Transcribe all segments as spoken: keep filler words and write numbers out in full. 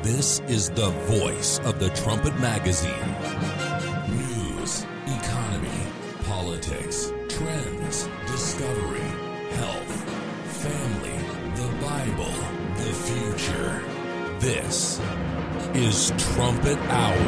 This is the voice of the Trumpet Magazine. News, economy, politics, trends, discovery, health, family, the Bible, the future. This is Trumpet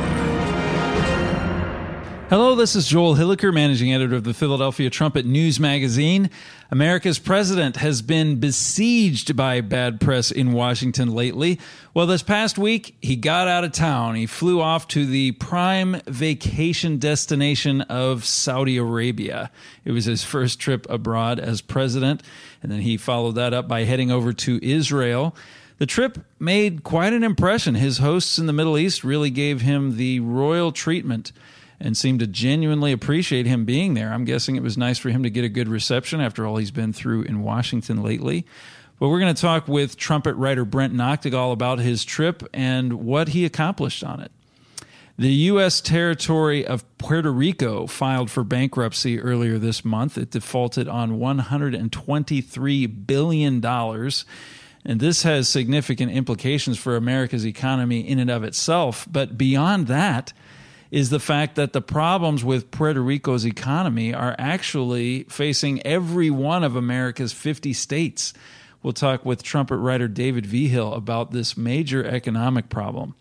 Hour. Hello, this is Joel Hilliker, managing editor of the Philadelphia Trumpet News Magazine. America's president has been besieged by bad press in Washington lately. Well, this past week, he got out of town. He flew off to the prime vacation destination of Saudi Arabia. It was his first trip abroad as president, and then he followed that up by heading over to Israel. The trip made quite an impression. His hosts in the Middle East really gave him the royal treatment and seemed to genuinely appreciate him being there. I'm guessing it was nice for him to get a good reception after all he's been through in Washington lately. But we're going to talk with trumpet writer Brent Noctegal about his trip and what he accomplished on it. The U S territory of Puerto Rico filed for bankruptcy earlier this month. It defaulted on one hundred twenty-three billion dollars. And this has significant implications for America's economy in and of itself. But beyond that is the fact that the problems with Puerto Rico's economy are actually facing every one of America's fifty states. We'll talk with trumpet writer David Vigil about this major economic problem.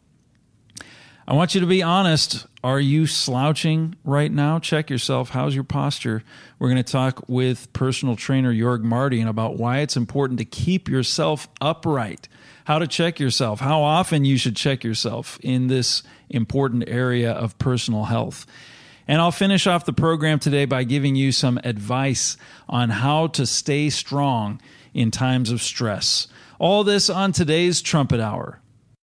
I want you to be honest. Are you slouching right now? Check yourself. How's your posture? We're going to talk with personal trainer Jorg Martin about why it's important to keep yourself upright, how to check yourself, how often you should check yourself in this important area of personal health. And I'll finish off the program today by giving you some advice on how to stay strong in times of stress. All this on today's Trumpet Hour.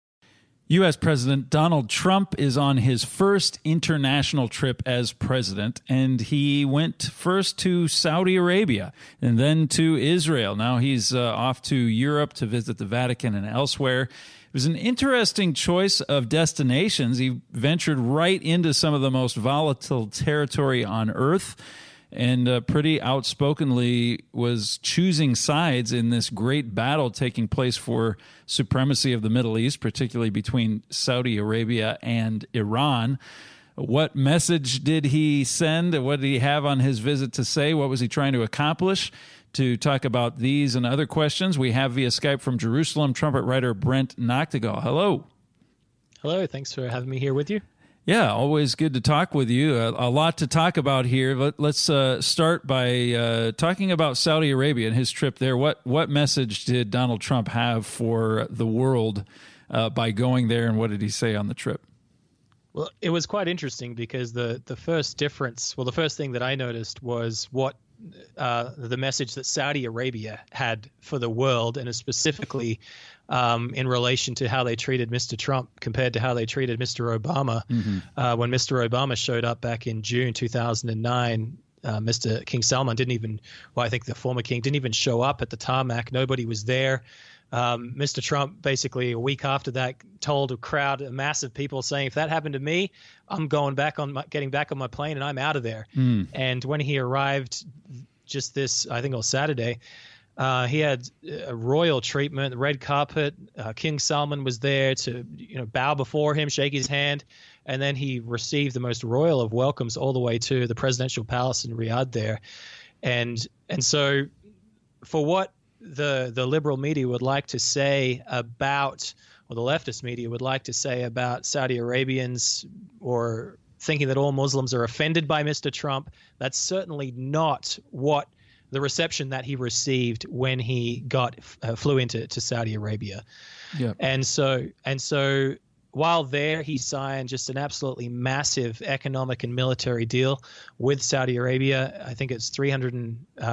U S. President Donald Trump is on his first international trip as president, and he went first to Saudi Arabia and then to Israel. Now he's uh, off to Europe to visit the Vatican and elsewhere. It was an interesting choice of destinations. He ventured right into some of the most volatile territory on earth, and uh, pretty outspokenly was choosing sides in this great battle taking place for supremacy of the Middle East, particularly between Saudi Arabia and Iran. What message did he send? What did he have on his visit to say? What was he trying to accomplish? To talk about these and other questions, we have via Skype from Jerusalem trumpet writer Brent Noctegal. Hello. Hello. Thanks for having me here with you. Yeah, always good to talk with you. A, a lot to talk about here. Let, let's uh, start by uh, talking about Saudi Arabia and his trip there. What what message did Donald Trump have for the world uh, by going there, and what did he say on the trip? Well, it was quite interesting because the, the first difference, well, the first thing that I noticed was what uh, the message that Saudi Arabia had for the world, and specifically Um, in relation to how they treated Mister Trump compared to how they treated Mister Obama. Mm-hmm. Uh, when Mister Obama showed up back in June two thousand nine, uh, Mister King Salman didn't even, well, I think the former king didn't even show up at the tarmac. Nobody was there. Um, Mister Trump basically a week after that told a crowd, a mass of people saying, if that happened to me, I'm going back on my, getting back on my plane and I'm out of there. Mm. And when he arrived just this, I think it was Saturday, Uh, he had a royal treatment, the red carpet. Uh, King Salman was there to, you know, bow before him, shake his hand, and then he received the most royal of welcomes all the way to the presidential palace in Riyadh there. And and so for what the the liberal media would like to say about, or the leftist media would like to say about Saudi Arabians, or thinking that all Muslims are offended by Mister Trump, that's certainly not what the reception that he received when he got uh, flew into to Saudi Arabia. Yeah. And so and so while there, he signed just an absolutely massive economic and military deal with Saudi Arabia. I think it's three hundred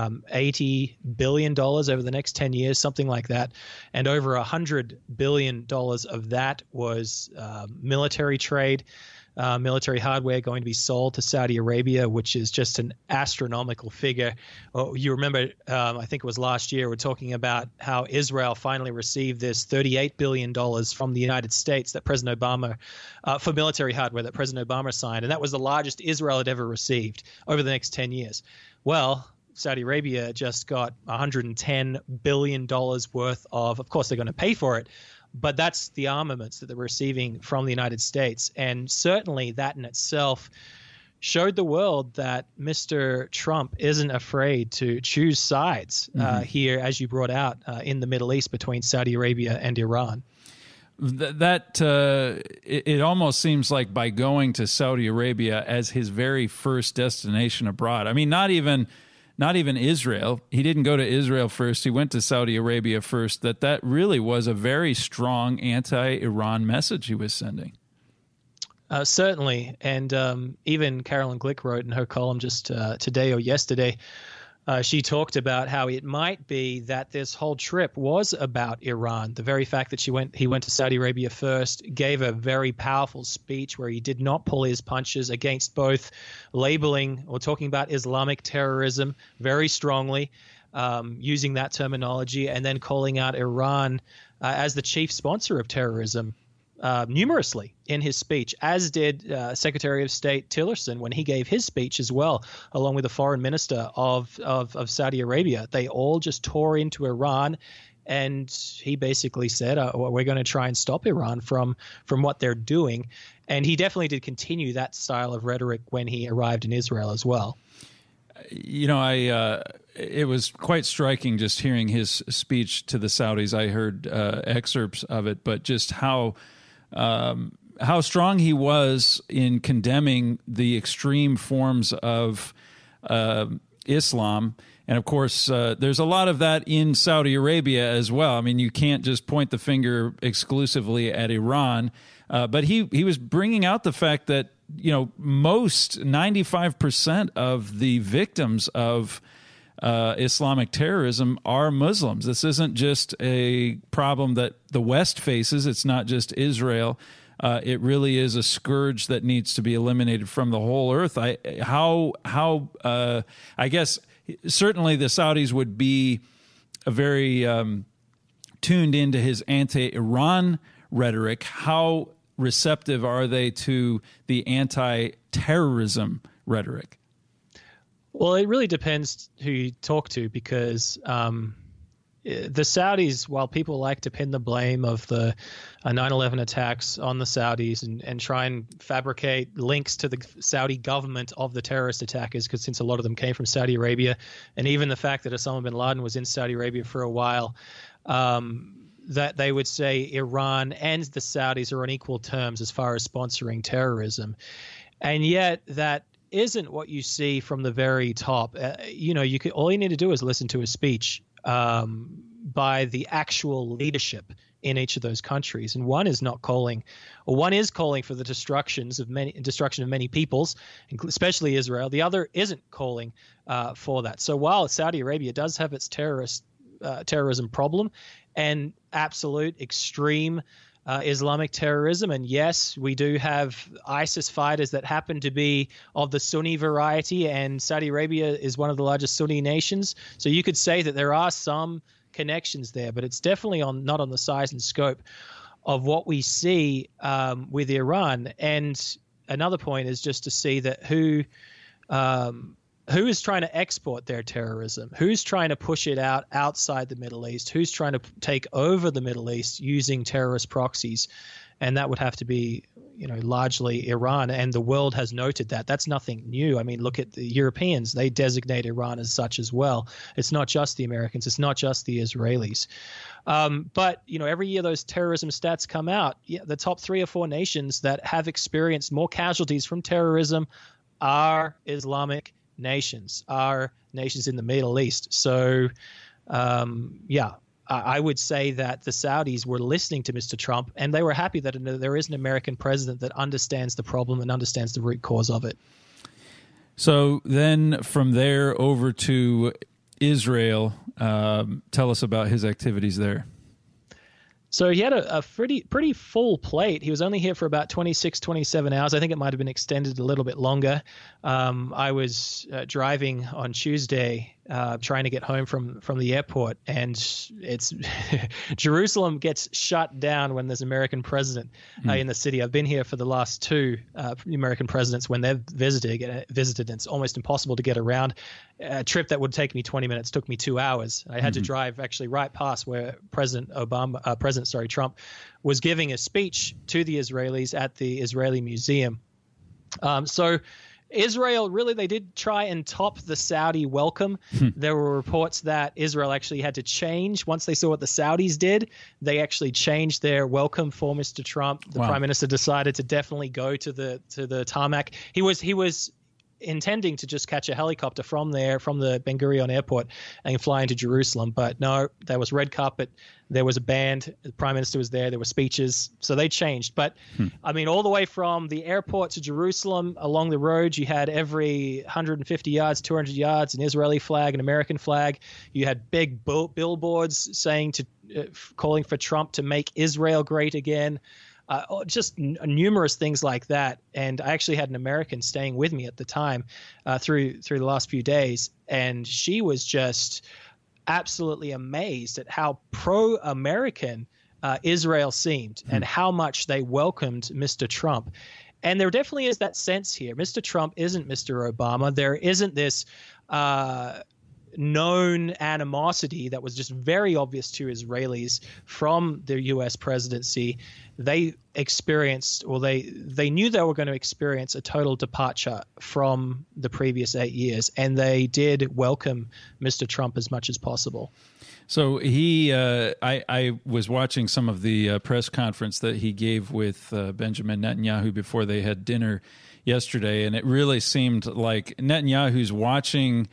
eighty billion dollars over the next ten years, something like that. And over one hundred billion dollars of that was uh, military trade. Uh, military hardware going to be sold to Saudi Arabia, which is just an astronomical figure. Oh, you remember, um, I think it was last year, we're talking about how Israel finally received this thirty-eight billion dollars from the United States that President Obama, uh, for military hardware that President Obama signed. And that was the largest Israel had ever received over the next ten years. Well, Saudi Arabia just got one hundred ten billion dollars worth of, of course, they're going to pay for it, but that's the armaments that they're receiving from the United States. And certainly that in itself showed the world that Mister Trump isn't afraid to choose sides uh, mm-hmm. here, as you brought out, uh, in the Middle East between Saudi Arabia and Iran. Th- that uh, it, it almost seems like by going to Saudi Arabia as his very first destination abroad. I mean, not even not even Israel. He didn't go to Israel first. He went to Saudi Arabia first. That that really was a very strong anti-Iran message he was sending. Uh, certainly, and um, even Carolyn Glick wrote in her column just uh, today or yesterday, uh, she talked about how it might be that this whole trip was about Iran. The very fact that she went, he went to Saudi Arabia first, gave a very powerful speech where he did not pull his punches against both labeling or talking about Islamic terrorism very strongly, um, using that terminology, and then calling out Iran uh, as the chief sponsor of terrorism. Uh, numerously in his speech, as did uh, Secretary of State Tillerson when he gave his speech as well, along with the foreign minister of, of, of Saudi Arabia. They all just tore into Iran, and he basically said, uh, well, we're going to try and stop Iran from, from what they're doing. And he definitely did continue that style of rhetoric when he arrived in Israel as well. You know, I uh, it was quite striking just hearing his speech to the Saudis. I heard uh, excerpts of it, but just how Um, how strong he was in condemning the extreme forms of uh, Islam. And, of course, uh, there's a lot of that in Saudi Arabia as well. I mean, you can't just point the finger exclusively at Iran. Uh, but he, he was bringing out the fact that, you know, most ninety-five percent of the victims of Uh, Islamic terrorism are Muslims. This isn't just a problem that the West faces. It's not just Israel. Uh, it really is a scourge that needs to be eliminated from the whole earth. I how how uh, I guess certainly the Saudis would be a very um, tuned into his anti-Iran rhetoric. How receptive are they to the anti-terrorism rhetoric? Well, it really depends who you talk to, because um, the Saudis, while people like to pin the blame of the uh, nine eleven attacks on the Saudis and, and try and fabricate links to the Saudi government of the terrorist attackers, because since a lot of them came from Saudi Arabia, and even the fact that Osama bin Laden was in Saudi Arabia for a while, um, that they would say Iran and the Saudis are on equal terms as far as sponsoring terrorism. And yet that isn't what you see from the very top. Uh, you know, you could, all you need to do is listen to a speech um, by the actual leadership in each of those countries, and one is not calling, or one is calling for the destructions of many, destruction of many peoples, especially Israel. The other isn't calling uh, for that. So while Saudi Arabia does have its terrorist uh, terrorism problem and absolute extreme Uh, Islamic terrorism. And yes, we do have ISIS fighters that happen to be of the Sunni variety, and Saudi Arabia is one of the largest Sunni nations. So you could say that there are some connections there, but it's definitely on not on the size and scope of what we see um, with Iran. And another point is just to see that who um, who is trying to export their terrorism, who's trying to push it out outside the Middle East, who's trying to take over the Middle East using terrorist proxies. And that would have to be, you know, largely Iran. And the world has noted that. That's nothing new. I mean, look at the Europeans. They designate Iran as such as well. It's not just the Americans. It's not just the Israelis. Um, but, you know, every year those terrorism stats come out. Yeah, the top three or four nations that have experienced more casualties from terrorism are Islamic nations, are nations in the Middle East. So, um, yeah, I, I would say that the Saudis were listening to Mister Trump, and they were happy that there is an American president that understands the problem and understands the root cause of it. So then from there over to Israel, um, tell us about his activities there. So he had a, a pretty pretty full plate. He was only here for about twenty-six, twenty-seven hours. I think it might have been extended a little bit longer. Um, I was uh, driving on Tuesday uh, trying to get home from, from the airport, and it's Jerusalem gets shut down when there's an American president uh, mm. in the city. I've been here for the last two uh, American presidents when they've visited, visited, and it's almost impossible to get around. A trip that would take me twenty minutes took me two hours. I had mm-hmm. to drive actually right past where President Obama, uh, President sorry, Trump was giving a speech to the Israelis at the Israeli Museum. Um, so Israel, really, they did try and top the Saudi welcome. Hmm. There were reports that Israel actually had to change. Once they saw what the Saudis did, they actually changed their welcome for Mister Trump. The wow. prime minister decided to definitely go to the to the tarmac. He was he was intending to just catch a helicopter from there, from the Ben Gurion airport, and fly into Jerusalem. But no, there was red carpet. There was a band. The prime minister was there. There were speeches. So they changed. But hmm. I mean, all the way from the airport to Jerusalem, along the road, you had every one hundred fifty yards, two hundred yards, an Israeli flag, an American flag. You had big bill- billboards saying to, uh, calling for Trump to make Israel great again. Uh, just n- numerous things like that. And I actually had an American staying with me at the time uh, through through the last few days, and she was just absolutely amazed at how pro-American uh, Israel seemed mm. and how much they welcomed Mister Trump. And there definitely is that sense here. Mister Trump isn't Mister Obama. There isn't this uh, known animosity that was just very obvious to Israelis from the U S presidency. They experienced, or they they knew they were going to experience a total departure from the previous eight years, and they did welcome Mister Trump as much as possible. So he, uh, I, I was watching some of the uh, press conference that he gave with uh, Benjamin Netanyahu before they had dinner yesterday, and it really seemed like Netanyahu's watching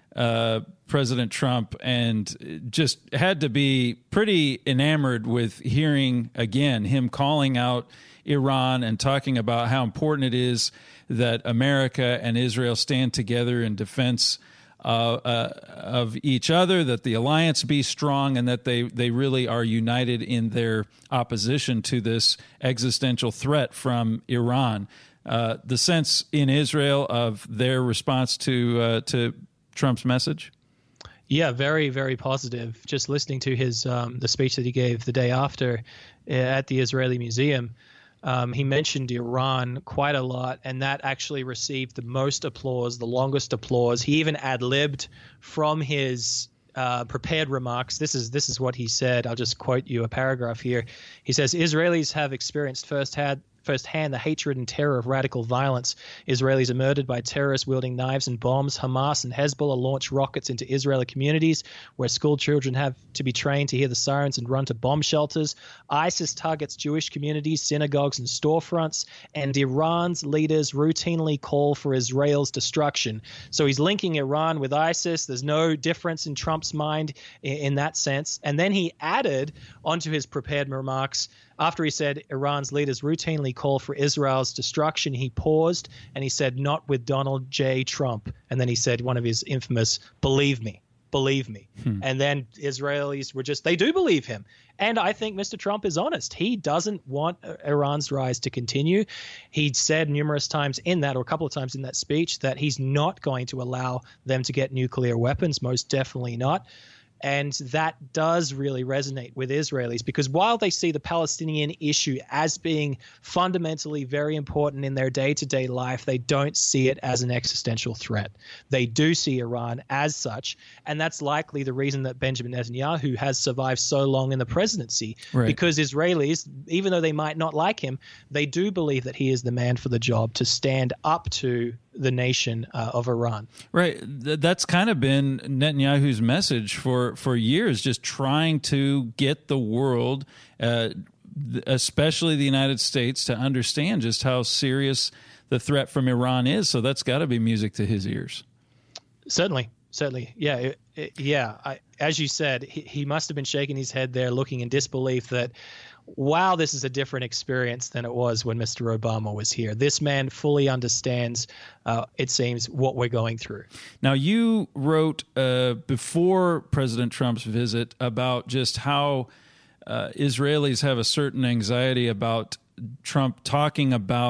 Uh, President Trump and just had to be pretty enamored with hearing, again, him calling out Iran and talking about how important it is that America and Israel stand together in defense uh, uh, of each other, that the alliance be strong, and that they, they really are united in their opposition to this existential threat from Iran. Uh, the sense in Israel of their response to uh, to Trump's message? Yeah, very, very positive. Just listening to his um, the speech that he gave the day after at the Israeli Museum, um, he mentioned Iran quite a lot, and that actually received the most applause, the longest applause. He even ad-libbed from his uh, prepared remarks. This is this is what he said. I'll just quote you a paragraph here. He says, "Israelis have experienced firsthand firsthand the hatred and terror of radical violence. Israelis are murdered by terrorists wielding knives and bombs. Hamas and Hezbollah launch rockets into Israeli communities where school children have to be trained to hear the sirens and run to bomb shelters. ISIS targets Jewish communities, synagogues, and storefronts. And Iran's leaders routinely call for Israel's destruction." So he's linking Iran with ISIS. There's no difference in Trump's mind in, in that sense. And then he added onto his prepared remarks, after he said Iran's leaders routinely call for Israel's destruction, he paused and he said, "Not with Donald J. Trump." And then he said one of his infamous, "Believe me, believe me." Hmm. And then Israelis were just, they do believe him. And I think Mister Trump is honest. He doesn't want Iran's rise to continue. He said numerous times in that, or a couple of times in that speech, that he's not going to allow them to get nuclear weapons, most definitely not. And that does really resonate with Israelis, because while they see the Palestinian issue as being fundamentally very important in their day-to-day life, they don't see it as an existential threat. They do see Iran as such, and that's likely the reason that Benjamin Netanyahu has survived so long in the presidency, right. Because Israelis, even though they might not like him, they do believe that he is the man for the job to stand up to the nation uh, of Iran. Right. That's kind of been Netanyahu's message for, for years, just trying to get the world, uh, especially the United States, to understand just how serious the threat from Iran is. So that's got to be music to his ears. Certainly. Certainly. Yeah. It, it, yeah. I, as you said, he, he must have been shaking his head there, looking in disbelief that, wow, this is a different experience than it was when Mister Obama was here. This man fully understands, uh, it seems, what we're going through. Now, you wrote uh, before President Trump's visit about just how uh, Israelis have a certain anxiety about Trump talking about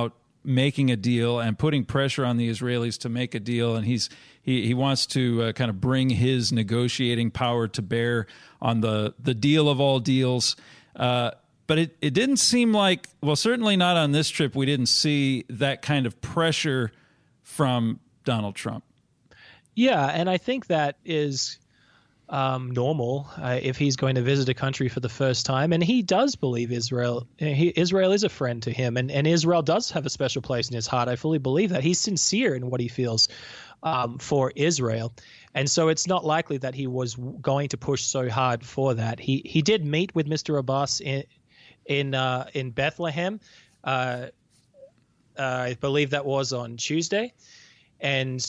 making a deal and putting pressure on the Israelis to make a deal, and he's he he wants to uh, kind of bring his negotiating power to bear on the the deal of all deals. Uh, but it, it didn't seem like, well, certainly not on this trip, we didn't see that kind of pressure from Donald Trump. Yeah, and I think that is um, normal uh, if he's going to visit a country for the first time. And he does believe Israel. He, Israel is a friend to him, and, and Israel does have a special place in his heart. I fully believe that. He's sincere in what he feels um, for Israel. And so it's not likely that he was going to push so hard for that. He he did meet with Mister Abbas in in uh, in Bethlehem. Uh, uh, I believe that was on Tuesday. And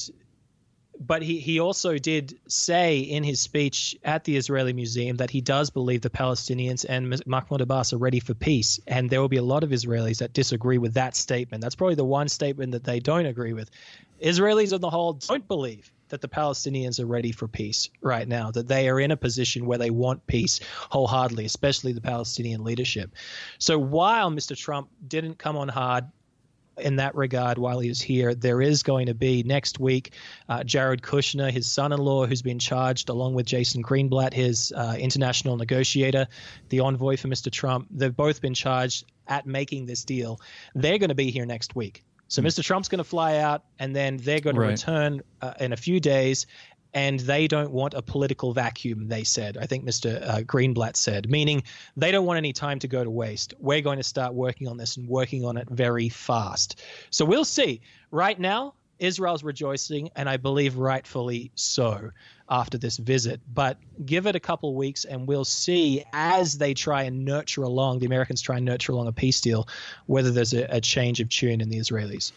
But he, he also did say in his speech at the Israeli Museum that he does believe the Palestinians and Mahmoud Abbas are ready for peace. And there will be a lot of Israelis that disagree with that statement. That's probably the one statement that they don't agree with. Israelis on the whole don't believe that the Palestinians are ready for peace right now, that they are in a position where they want peace wholeheartedly, especially the Palestinian leadership. So while Mister Trump didn't come on hard in that regard while he was here, there is going to be next week uh, Jared Kushner, his son-in-law, who's been charged, along with Jason Greenblatt, his uh, international negotiator, the envoy for Mister Trump. They've both been charged at making this deal. They're going to be here next week. So mm. Mister Trump's going to fly out, and then they're going to right. return uh, in a few days. And they don't want a political vacuum, they said. I think Mister Uh, Greenblatt said, meaning they don't want any time to go to waste. We're going to start working on this and working on it very fast. So we'll see. Right now, Israel's rejoicing, and I believe rightfully so, after this visit. But give it a couple weeks, and we'll see as they try and nurture along, the Americans try and nurture along a peace deal, whether there's a, a change of tune in the Israelis.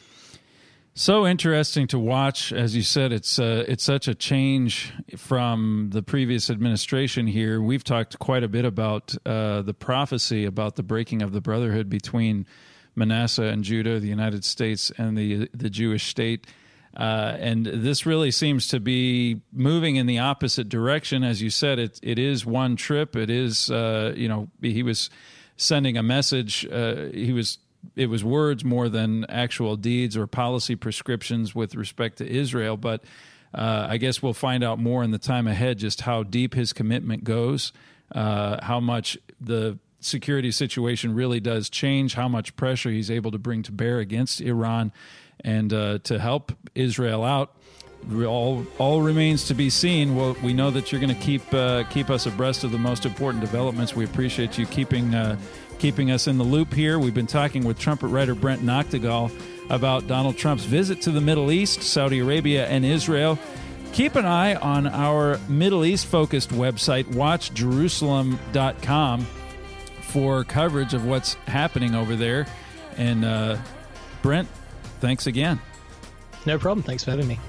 So interesting to watch. As you said, it's uh, it's such a change from the previous administration here. We've talked quite a bit about uh, the prophecy about the breaking of the brotherhood between Manasseh and Judah, the United States, and the the Jewish state. Uh, and this really seems to be moving in the opposite direction. As you said, it it is one trip. It is, uh, you know, he was sending a message. Uh, he was It was words more than actual deeds or policy prescriptions with respect to Israel. But uh, I guess we'll find out more in the time ahead just how deep his commitment goes, uh, how much the security situation really does change, how much pressure he's able to bring to bear against Iran and uh, to help Israel out. All all remains to be seen. Well, we know that you're going to keep uh, keep us abreast of the most important developments. We appreciate you keeping uh, keeping us in the loop here. We've been talking with trumpet writer Brent Noctegal about Donald Trump's visit to the Middle East, Saudi Arabia, and Israel. Keep an eye on our Middle East-focused website, watch jerusalem dot com, for coverage of what's happening over there. And uh, Brent, thanks again. No problem. Thanks for having me.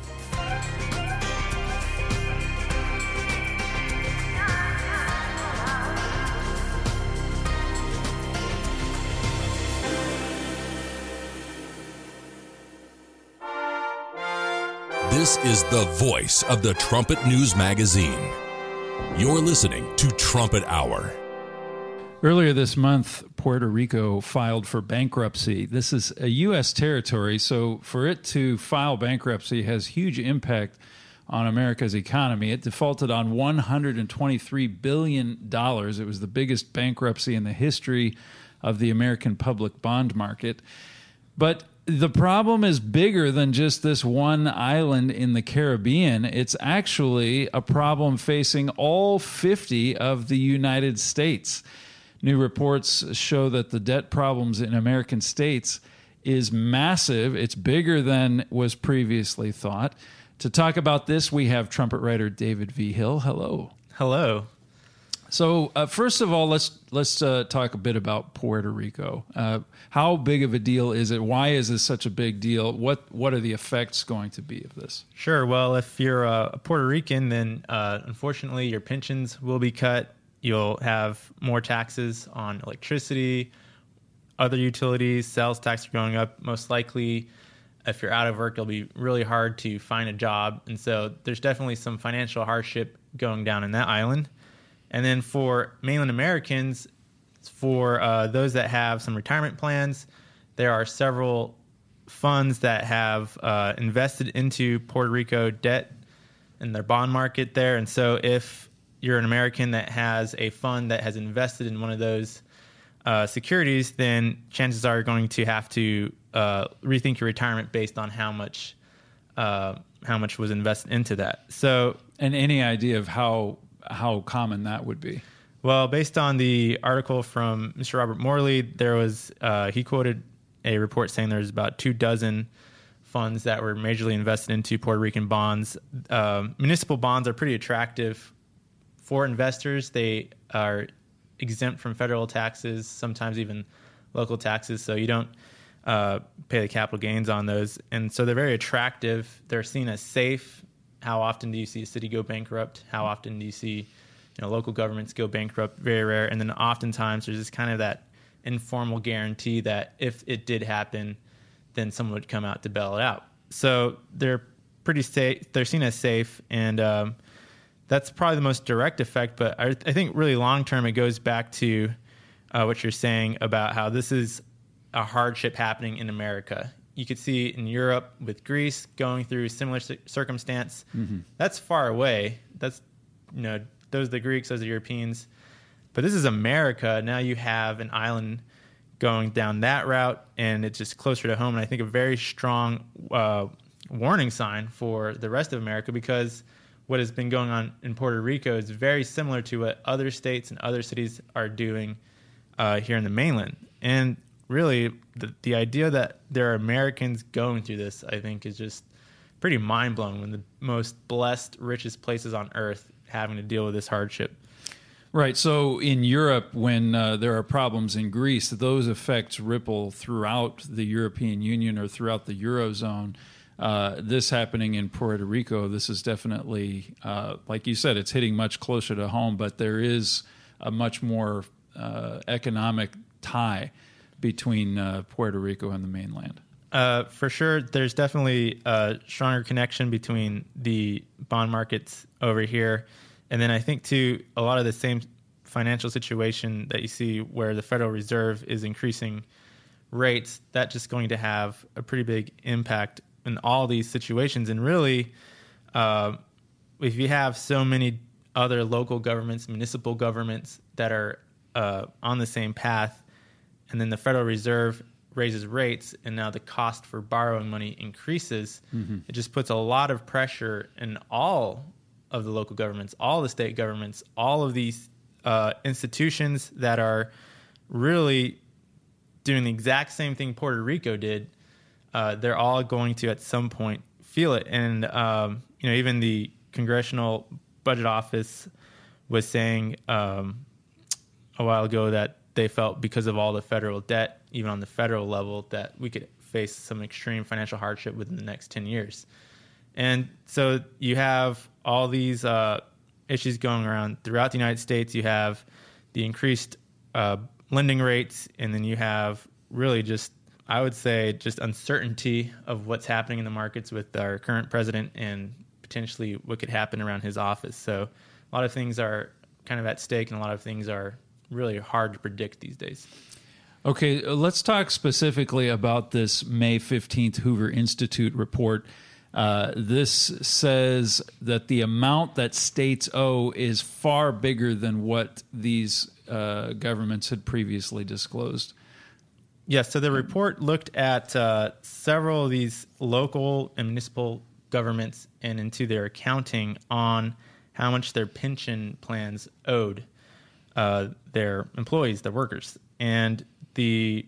This is the voice of the Trumpet News Magazine. You're listening to Trumpet Hour. Earlier this month, Puerto Rico filed for bankruptcy. This is a U S territory, so for it to file bankruptcy has huge impact on America's economy. It defaulted on one hundred twenty-three billion dollars. It was the biggest bankruptcy in the history of the American public bond market. But the problem is bigger than just this one island in the Caribbean. It's actually a problem facing all fifty of the United States. New reports show that the debt problems in American states is massive. It's bigger than was previously thought. To talk about this, we have trumpet writer David V. Hill. Hello. Hello. So uh, first of all, let's let's uh, talk a bit about Puerto Rico. Uh, how big of a deal is it? Why is this such a big deal? What what are the effects going to be of this? Sure. Well, if you're a Puerto Rican, then uh, unfortunately your pensions will be cut. You'll have more taxes on electricity, other utilities, sales tax are going up. Most likely, if you're out of work, it'll be really hard to find a job. And so there's definitely some financial hardship going down in that island. And then for mainland Americans, for uh, those that have some retirement plans, there are several funds that have uh, invested into Puerto Rico debt in their bond market there. And so if you're an American that has a fund that has invested in one of those uh, securities, then chances are you're going to have to uh, rethink your retirement based on how much uh, how much was invested into that. So, and any idea of how how common that would be? Well, based on the article from Mister Robert Morley, there was uh, he quoted a report saying there's about two dozen funds that were majorly invested into Puerto Rican bonds. Uh, municipal bonds are pretty attractive for investors. They are exempt from federal taxes, sometimes even local taxes, so you don't uh, pay the capital gains on those. And so they're very attractive. They're seen as safe. How often do you see a city go bankrupt? How often do you see you know, local governments go bankrupt? Very rare. And then oftentimes there's just kind of that informal guarantee that if it did happen, then someone would come out to bail it out. So they're pretty safe. They're seen as safe, and um, that's probably the most direct effect. But I, I think really long term, it goes back to uh, what you're saying about how this is a hardship happening in America. You could see in Europe with Greece going through similar circumstance. Mm-hmm. That's far away. That's you know those are the Greeks, those are the Europeans. But this is America. Now you have an island going down that route, and it's just closer to home. And I think a very strong uh, warning sign for the rest of America, because what has been going on in Puerto Rico is very similar to what other states and other cities are doing uh, here in the mainland. And really, the, the idea that there are Americans going through this, I think, is just pretty mind-blowing when the most blessed, richest places on earth having to deal with this hardship. Right. So in Europe, when uh, there are problems in Greece, those effects ripple throughout the European Union or throughout the Eurozone. Uh, this happening in Puerto Rico, this is definitely, uh, like you said, it's hitting much closer to home, but there is a much more uh, economic tie between uh, Puerto Rico and the mainland. Uh, for sure, there's definitely a stronger connection between the bond markets over here. And then I think, too, a lot of the same financial situation that you see where the Federal Reserve is increasing rates, that's just going to have a pretty big impact in all these situations. And really, uh, if you have so many other local governments, municipal governments that are uh, on the same path, and then the Federal Reserve raises rates, and now the cost for borrowing money increases, mm-hmm. it just puts a lot of pressure in all of the local governments, all the state governments, all of these uh, institutions that are really doing the exact same thing Puerto Rico did. Uh, they're all going to at some point feel it. And um, you know, even the Congressional Budget Office was saying um, a while ago that they felt because of all the federal debt, even on the federal level, that we could face some extreme financial hardship within the next ten years. And so you have all these uh, issues going around throughout the United States. You have the increased uh, lending rates, and then you have really just, I would say, just uncertainty of what's happening in the markets with our current president and potentially what could happen around his office. So a lot of things are kind of at stake, and a lot of things are really hard to predict these days. Okay, let's talk specifically about this May fifteenth Hoover Institute report. Uh, this says that the amount that states owe is far bigger than what these uh, governments had previously disclosed. Yes, so the report looked at uh, several of these local and municipal governments and into their accounting on how much their pension plans owed uh, their employees, their workers. And the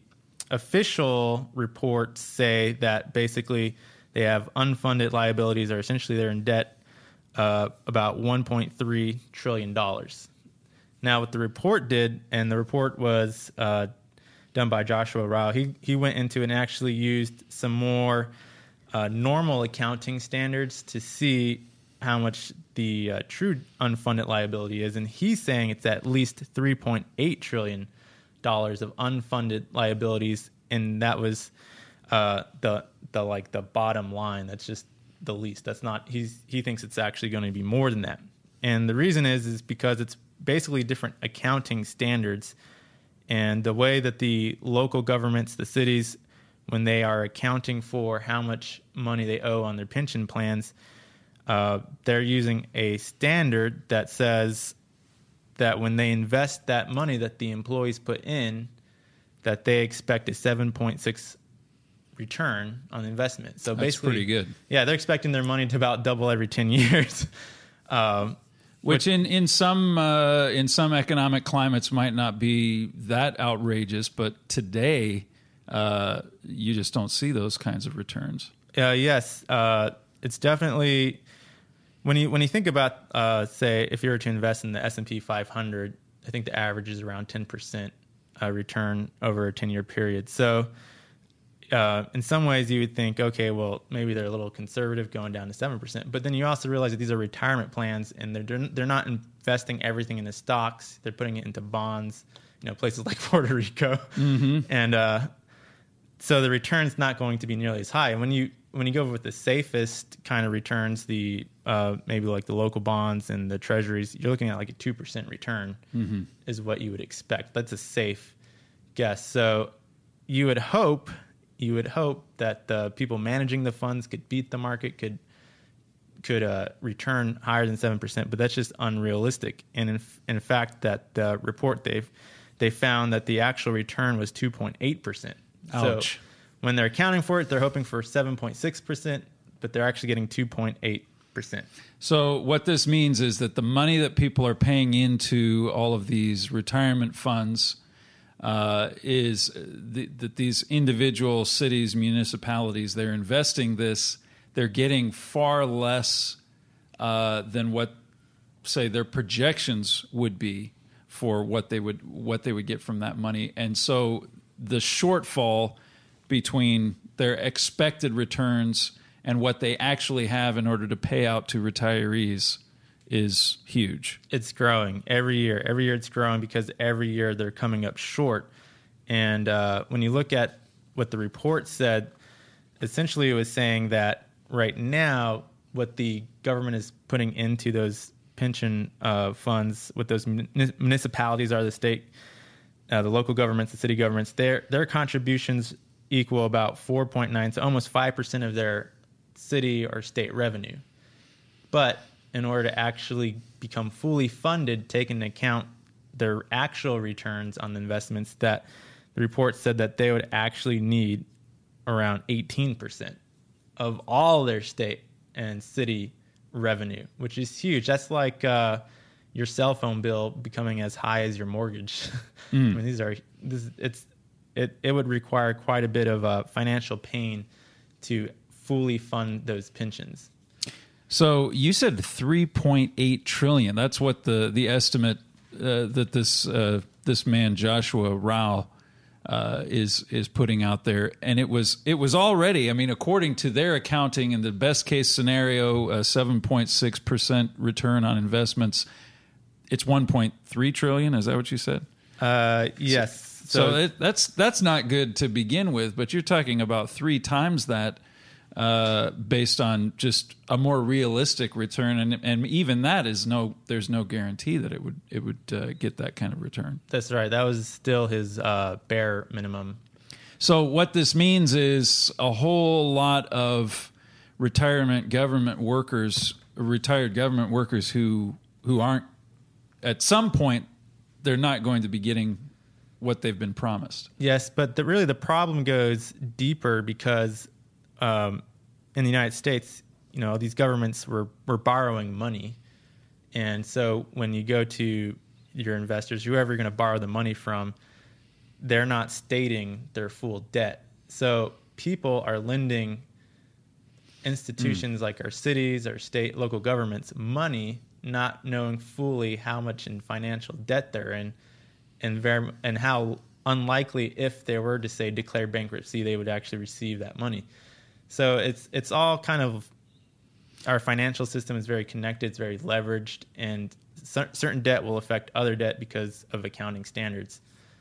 official reports say that basically they have unfunded liabilities, or essentially they're in debt uh, about one point three trillion dollars. Now, what the report did, and the report was uh, done by Joshua Rao, he, he went into and actually used some more uh, normal accounting standards to see how much the uh, true unfunded liability is. And he's saying it's at least three point eight trillion dollars of unfunded liabilities, and that was uh, the the like the bottom line. That's just the least. That's not. He's he thinks it's actually going to be more than that. And the reason is is because it's basically different accounting standards, and the way that the local governments, the cities, when they are accounting for how much money they owe on their pension plans, uh, they're using a standard that says that when they invest that money that the employees put in, that they expect a seven point six return on the investment. So That's basically, pretty good. Yeah, they're expecting their money to about double every ten years. um, Which in in some uh, in some economic climates might not be that outrageous, but today uh, you just don't see those kinds of returns. Uh, yes, uh, it's definitely when you when you think about uh, say if you were to invest in the S and P five hundred, I think the average is around ten percent uh, return over a ten year period. So uh, in some ways you would think, okay, well maybe they're a little conservative going down to seven percent, but then you also realize that these are retirement plans and they're they're not investing everything into stocks; they're putting it into bonds. You know, places like Puerto Rico, mm-hmm. and uh, so the return's not going to be nearly as high. And when you when you go with the safest kind of returns, the uh, maybe like the local bonds and the treasuries, you're looking at like a two percent return mm-hmm. is what you would expect. That's a safe guess. So you would hope you would hope that the people managing the funds could beat the market, could could uh, return higher than seven percent, but that's just unrealistic. And in, in fact, that uh, report they've they found that the actual return was two point eight percent. Ouch. So when they're accounting for it, they're hoping for seven point six percent, but they're actually getting two point eight percent. So what this means is that the money that people are paying into all of these retirement funds uh, is the, that these individual cities, municipalities, they're investing this, they're getting far less uh, than what, say, their projections would be for what they would what they would get from that money. And so the shortfall between their expected returns and what they actually have in order to pay out to retirees is huge. It's growing every year. Every year it's growing because every year they're coming up short. And uh, when you look at what the report said, essentially it was saying that right now what the government is putting into those pension uh, funds, what those municipalities are, the state, uh, the local governments, the city governments, their their contributions equal about four point nine, so almost five percent of their city or state revenue. But in order to actually become fully funded, take into account their actual returns on the investments, that the report said that they would actually need around eighteen percent of all their state and city revenue, which is huge. That's like uh, your cell phone bill becoming as high as your mortgage. Mm. I mean, these are this. It's it. It would require quite a bit of uh, financial pain to fully fund those pensions. So you said three point eight trillion. That's what the the estimate uh, that this uh, this man Joshua Rao uh, is is putting out there, and it was it was already. I mean, according to their accounting, in the best case scenario, a seven point six percent return on investments. It's one point three trillion. Is that what you said? Uh, yes. So, so it, that's that's not good to begin with, but you're talking about three times that. Uh, based on just a more realistic return, and and even that is no, there's no guarantee that it would it would uh, get that kind of return. That's right. That was still his uh, bare minimum. So what this means is a whole lot of retirement government workers, retired government workers who who aren't at some point they're not going to be getting what they've been promised. Yes, but the, really the problem goes deeper because. Um, in the United States, you know, these governments were, were borrowing money. And so when you go to your investors, whoever you're going to borrow the money from, they're not stating their full debt. So people are lending institutions mm. like our cities, our state, local governments money, not knowing fully how much in financial debt they're in and very, and how unlikely, if they were to, say, declare bankruptcy, they would actually receive that money. So it's it's all kind of, our financial system is very connected, it's very leveraged, and cer- certain debt will affect other debt because of accounting standards.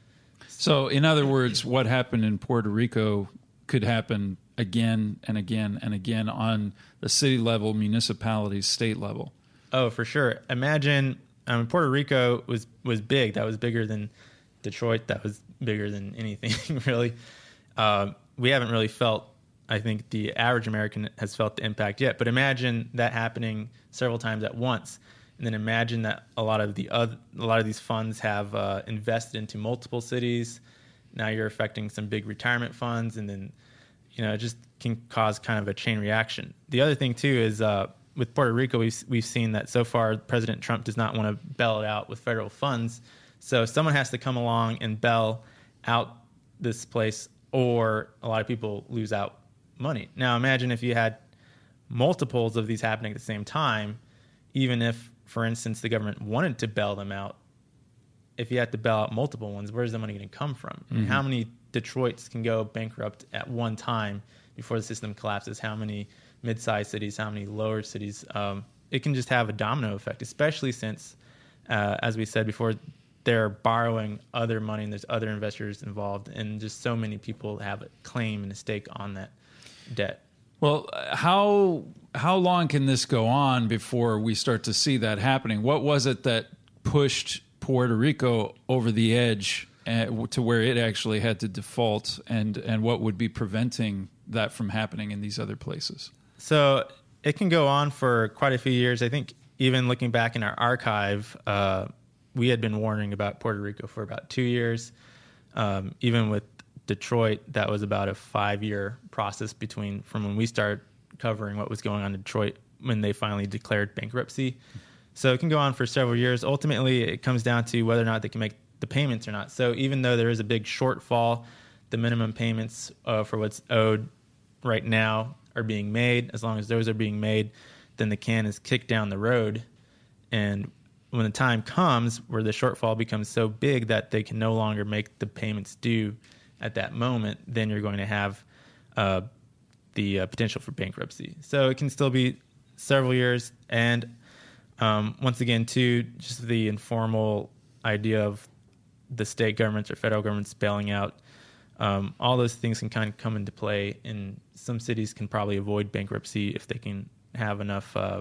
So in other words, what happened in Puerto Rico could happen again and again and again on the city level, municipalities, state level. Oh, for sure. Imagine, um, Puerto Rico was, was big. That was bigger than Detroit. That was bigger than anything, really. Uh, we haven't really felt, I think the average American has felt the impact yet, but imagine that happening several times at once. And then imagine that a lot of the other, a lot of these funds have uh, invested into multiple cities. Now you're affecting some big retirement funds, and then, you know, it just can cause kind of a chain reaction. The other thing too is uh, with Puerto Rico, we've we've seen that so far President Trump does not want to bail it out with federal funds. So someone has to come along and bail out this place, or a lot of people lose out money. Now imagine if you had multiples of these happening at the same time, even if, for instance, the government wanted to bail them out. If you had to bail out multiple ones, where's the money going to come from? Mm-hmm. And how many Detroits can go bankrupt at one time before the system collapses? How many mid-sized cities? How many lower cities? Um, it can just have a domino effect, especially since, uh, as we said before, they're borrowing other money and there's other investors involved, and just so many people have a claim and a stake on that debt. Well, how how long can this go on before we start to see that happening? What was it that pushed Puerto Rico over the edge uh, to where it actually had to default, and, and what would be preventing that from happening in these other places? So it can go on for quite a few years. I think even looking back in our archive, uh, we had been warning about Puerto Rico for about two years. Um, even with Detroit, that was about a five-year process between from when we started covering what was going on in Detroit when they finally declared bankruptcy. So it can go on for several years. Ultimately, it comes down to whether or not they can make the payments or not. So even though there is a big shortfall, the minimum payments uh, for what's owed right now are being made. As long as those are being made, then the can is kicked down the road. And when the time comes where the shortfall becomes so big that they can no longer make the payments due at that moment, then you're going to have uh, the uh, potential for bankruptcy. So it can still be several years. And um, once again, too, just the informal idea of the state governments or federal governments bailing out, um, all those things can kind of come into play. And some cities can probably avoid bankruptcy if they can have enough uh,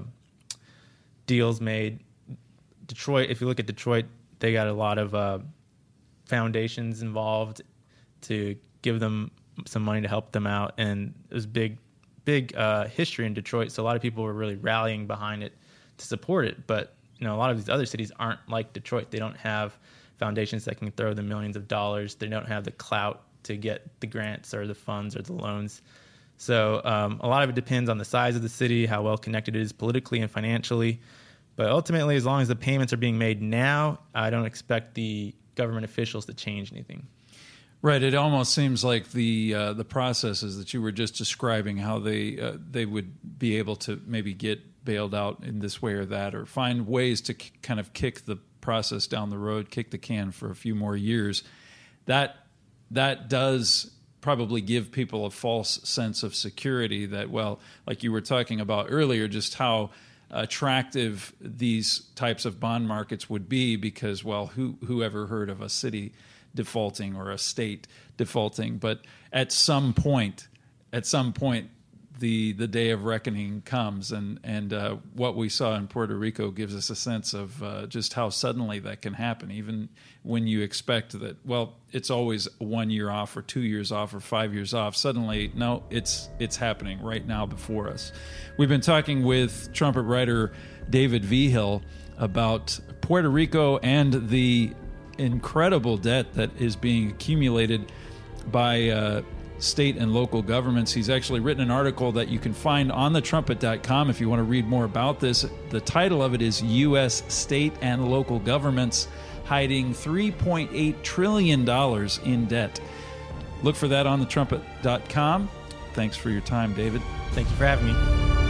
deals made. Detroit, if you look at Detroit, they got a lot of uh, foundations involved to give them some money to help them out. And it was big, big uh, history in Detroit. So a lot of people were really rallying behind it to support it. But, you know, a lot of these other cities aren't like Detroit. They don't have foundations that can throw them millions of dollars. They don't have the clout to get the grants or the funds or the loans. So um, a lot of it depends on the size of the city, how well connected it is politically and financially. But ultimately, as long as the payments are being made now, I don't expect the government officials to change anything. Right. It almost seems like the uh, the processes that you were just describing, how they uh, they would be able to maybe get bailed out in this way or that, or find ways to k- kind of kick the process down the road, kick the can for a few more years. That that does probably give people a false sense of security that, well, like you were talking about earlier, just how attractive these types of bond markets would be because, well, who who ever heard of a city defaulting or a state defaulting? But at some point, at some point, the the day of reckoning comes, and and uh, what we saw in Puerto Rico gives us a sense of uh, just how suddenly that can happen, even when you expect that, well, it's always one year off or two years off or five years off. Suddenly, no, it's it's happening right now before us. We've been talking with trumpet writer David Vigil about Puerto Rico and the incredible debt that is being accumulated by uh, state and local governments. He's actually written an article that you can find on the trumpet dot com if you want to read more about this. The title of it is U S State and Local Governments Hiding three point eight trillion dollars in Debt. Look for that on the trumpet dot com. Thanks for your time, David. Thank you for having me.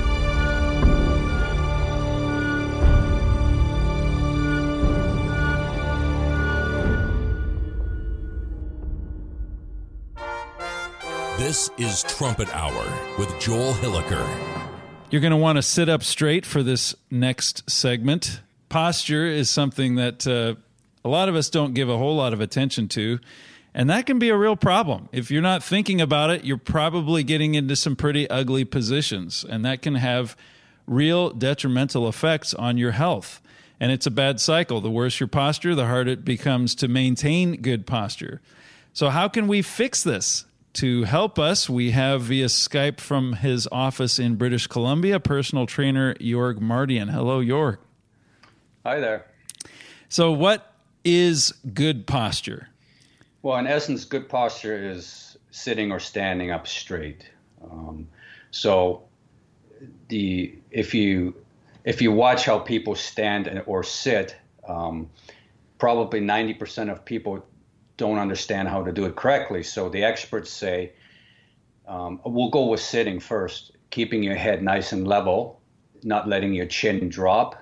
This is Trumpet Hour with Joel Hilliker. You're going to want to sit up straight for this next segment. Posture is something that uh, a lot of us don't give a whole lot of attention to, and that can be a real problem. If you're not thinking about it, you're probably getting into some pretty ugly positions, and that can have real detrimental effects on your health. And it's a bad cycle. The worse your posture, the harder it becomes to maintain good posture. So how can we fix this? to help us, we have via Skype from his office in British Columbia, personal trainer Jorg Mardian. Hello, Jorg. Hi there. So what is good posture? Well, in essence, good posture is sitting or standing up straight. Um, so the if you if you watch how people stand or sit, um, probably ninety percent of people don't understand how to do it correctly. So the experts say, um, we'll go with sitting first, keeping your head nice and level, not letting your chin drop.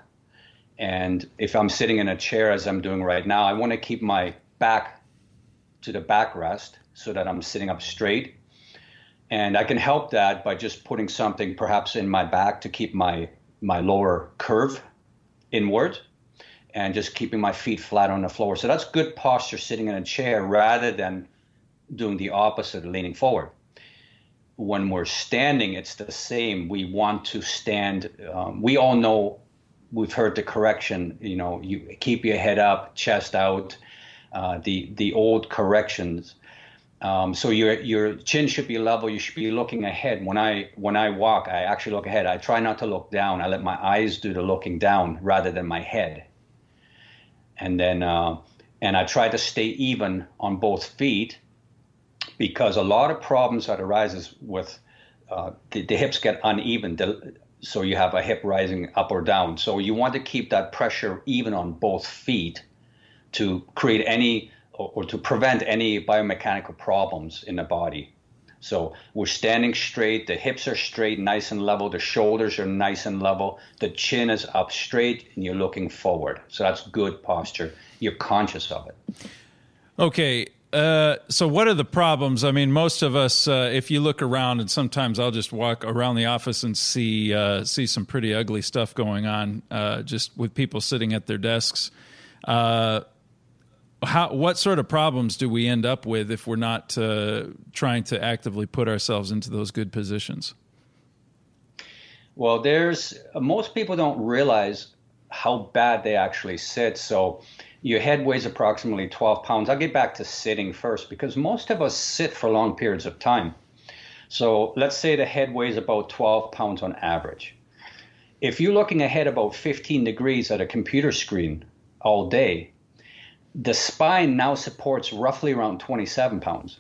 And if I'm sitting in a chair, as I'm doing right now, I want to keep my back to the backrest so that I'm sitting up straight. And I can help that by just putting something perhaps in my back to keep my, my lower curve inward, and just keeping my feet flat on the floor. So that's good posture sitting in a chair rather than doing the opposite, leaning forward. When we're standing, it's the same. We want to stand. Um, we all know, we've heard the correction, you know, you keep your head up, chest out, uh, the the old corrections. Um, so your your chin should be level. You should be looking ahead. When I when I walk, I actually look ahead. I try not to look down. I let my eyes do the looking down rather than my head. And then, uh, and I try to stay even on both feet, because a lot of problems that arises with uh, the, the hips get uneven. The, so you have a hip rising up or down. So you want to keep that pressure even on both feet to create any or, or to prevent any biomechanical problems in the body. So we're standing straight, the hips are straight, nice and level, the shoulders are nice and level, the chin is up straight, and you're looking forward. So that's good posture. You're conscious of it. Okay, uh, so what are the problems? I mean, most of us, uh, if you look around, and sometimes I'll just walk around the office and see uh, see some pretty ugly stuff going on, uh, just with people sitting at their desks. Uh How, what sort of problems do we end up with if we're not uh, trying to actively put ourselves into those good positions? Well, there's most people don't realize how bad they actually sit. So your head weighs approximately twelve pounds. I'll get back to sitting first, because most of us sit for long periods of time. So let's say the head weighs about twelve pounds on average. If you're looking ahead about fifteen degrees at a computer screen all day, the spine now supports roughly around twenty-seven pounds.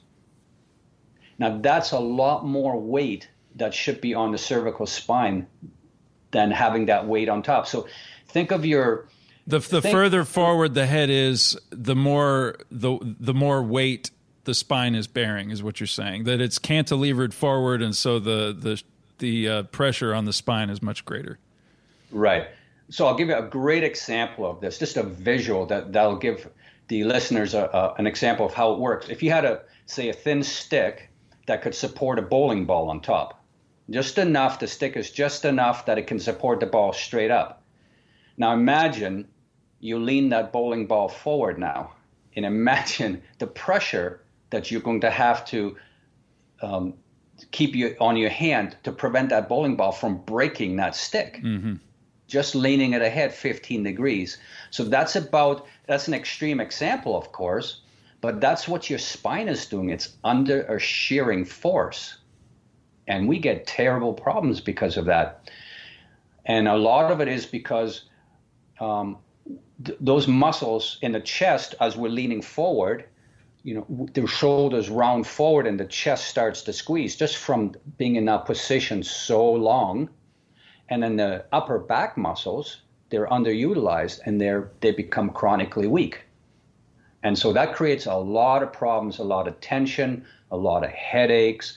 Now that's a lot more weight that should be on the cervical spine than having that weight on top. So think of your... The, the think, further forward the head is, the more the the more weight the spine is bearing, is what you're saying. That it's cantilevered forward, and so the, the, the uh, pressure on the spine is much greater. Right. So I'll give you a great example of this, just a visual that, that'll give the listeners a, a, an example of how it works. If you had, a say, a thin stick that could support a bowling ball on top, just enough, the stick is just enough that it can support the ball straight up. Now imagine you lean that bowling ball forward now, and imagine the pressure that you're going to have to um, keep you on your hand to prevent that bowling ball from breaking that stick. Mm-hmm. Just leaning it ahead fifteen degrees. So that's about, that's an extreme example, of course, but that's what your spine is doing. It's under a shearing force. And we get terrible problems because of that. And a lot of it is because um, th- those muscles in the chest, as we're leaning forward, you know, the shoulders round forward and the chest starts to squeeze just from being in that position so long. And then the upper back muscles, they're underutilized, and they're they become chronically weak. And so that creates a lot of problems, a lot of tension, a lot of headaches,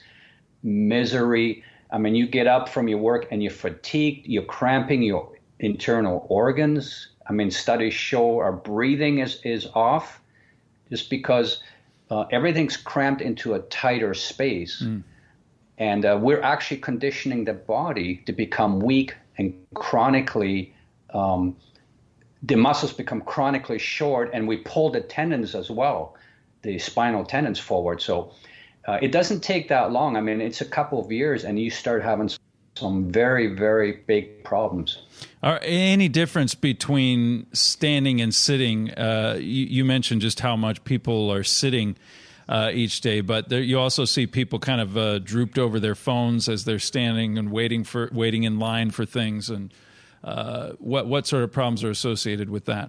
misery. I mean, you get up from your work and you're fatigued, you're cramping your internal organs. I mean, studies show our breathing is, is off just because uh, everything's cramped into a tighter space. Mm. And uh, we're actually conditioning the body to become weak and chronically, um, the muscles become chronically short, and we pull the tendons as well, the spinal tendons forward. So uh, it doesn't take that long. I mean, it's a couple of years, and you start having some very, very big problems. Are any difference between standing and sitting? Uh, you, you mentioned just how much people are sitting. uh, each day. But there, you also see people kind of uh, drooped over their phones as they're standing and waiting for waiting in line for things. And uh, what what sort of problems are associated with that?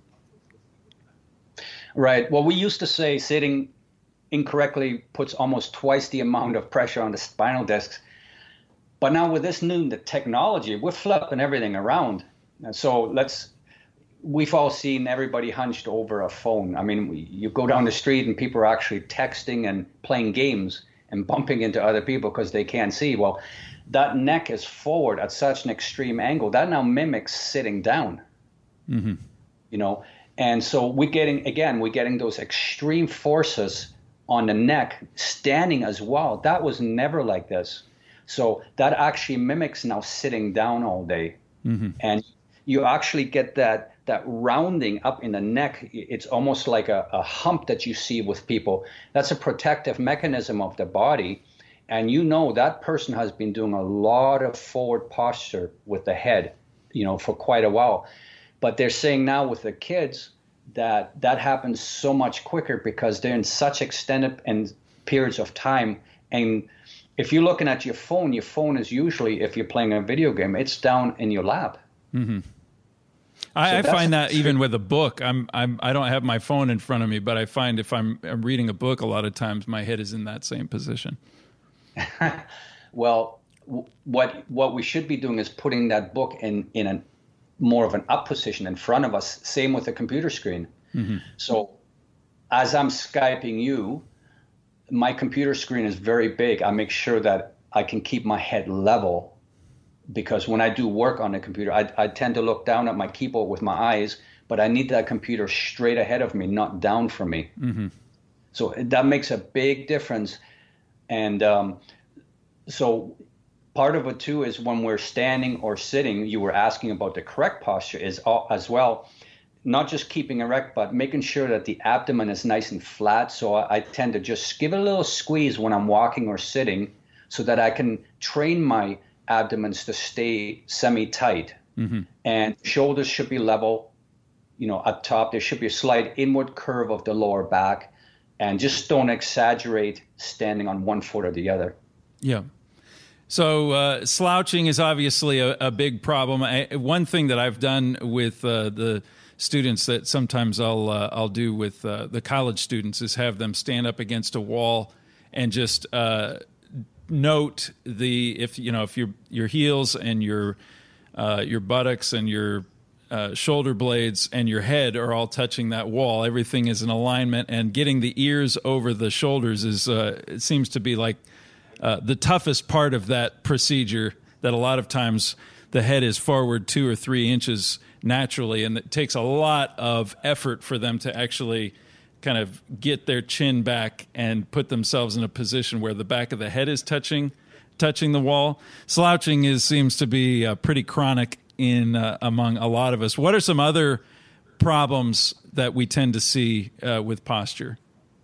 Right. Well, we used to say sitting incorrectly puts almost twice the amount of pressure on the spinal discs. But now with this new technology, we're flipping everything around. So let's, we've all seen everybody hunched over a phone. I mean, we, you go down the street and people are actually texting and playing games and bumping into other people because they can't see. Well, that neck is forward at such an extreme angle. That now mimics sitting down, mm-hmm. you know. And so we're getting, again, we're getting those extreme forces on the neck standing as well. That was never like this. So that actually mimics now sitting down all day. Mm-hmm. And you actually get that that rounding up in the neck. It's almost like a, a hump that you see with people. That's a protective mechanism of the body. And you know that person has been doing a lot of forward posture with the head, you know, for quite a while. But they're saying now with the kids that that happens so much quicker because they're in such extended and periods of time. And if you're looking at your phone, your phone is usually, if you're playing a video game, it's down in your lap. Mm-hmm. I, so I find that even with a book, I'm I'm I don't have my phone in front of me, but I find if I'm, I'm reading a book, a lot of times my head is in that same position. Well, w- what what we should be doing is putting that book in in a more of an up position in front of us. Same with the computer screen. Mm-hmm. So as I'm Skyping you, my computer screen is very big. I make sure that I can keep my head level, because when I do work on the computer, I, I tend to look down at my keyboard with my eyes, but I need that computer straight ahead of me, not down from me. Mm-hmm. So that makes a big difference. And um, so part of it too is when we're standing or sitting, you were asking about the correct posture is as well, not just keeping erect, but making sure that the abdomen is nice and flat. So I, I tend to just give it a little squeeze when I'm walking or sitting so that I can train my abdomens to stay semi-tight. Mm-hmm. And shoulders should be level, you know, up top. There should be a slight inward curve of the lower back, and just don't exaggerate standing on one foot or the other. Yeah. So uh, slouching is obviously a, a big problem. I, one thing that I've done with uh, the students that sometimes I'll uh, I'll do with uh, the college students is have them stand up against a wall and just uh, note the if you know if your your heels and your uh, your buttocks and your uh, shoulder blades and your head are all touching that wall. Everything is in alignment, and getting the ears over the shoulders is uh, it seems to be like Uh, the toughest part of that procedure, that a lot of times the head is forward two or three inches naturally, and it takes a lot of effort for them to actually kind of get their chin back and put themselves in a position where the back of the head is touching touching the wall. Slouching is seems to be uh, pretty chronic in uh, among a lot of us. What are some other problems that we tend to see uh, with posture?